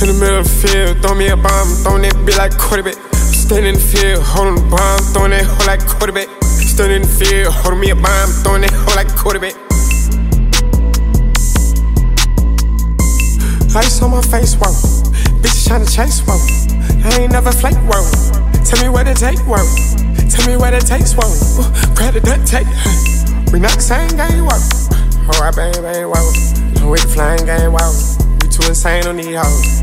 in the middle of the field, throw me a bomb, throwing that bitch like quarterback. Standing in the field, holding the bomb, throwing that hoe like quarterback. Standing in the field, holding me a bomb, throwing that hoe like quarterback. Ice on my face, whoa. Bitches tryna chase, whoa. I ain't never flake, whoa. Tell me where to take, whoa. Tell me where to take, whoa. Grab the duct tape. We not the same game, whoa. Oh, I bang, bang, whoa. We the flying game, whoa. We too insane on these hoes.